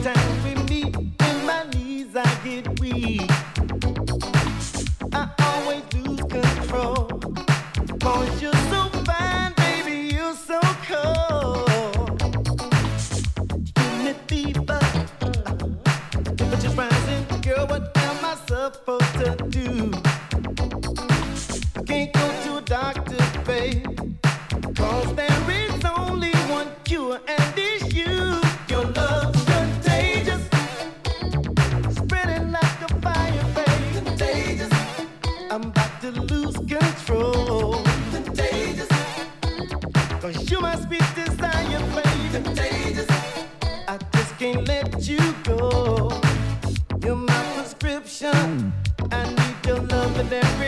time we meet, in my knees I get weak. I always lose control. 'Cause you're so fine, baby, you're so cold. Give me fever, temperature's rising. Girl, what am I supposed to do? I can't go to a doctor, babe, 'cause there is only one cure, and it's you. Your love's contagious, spreading like a fire, babe. Contagious, I'm about to lose control. Contagious, 'cause you're my sweet desire, babe. Contagious, I just can't let you go. You're my prescription, I need your love and every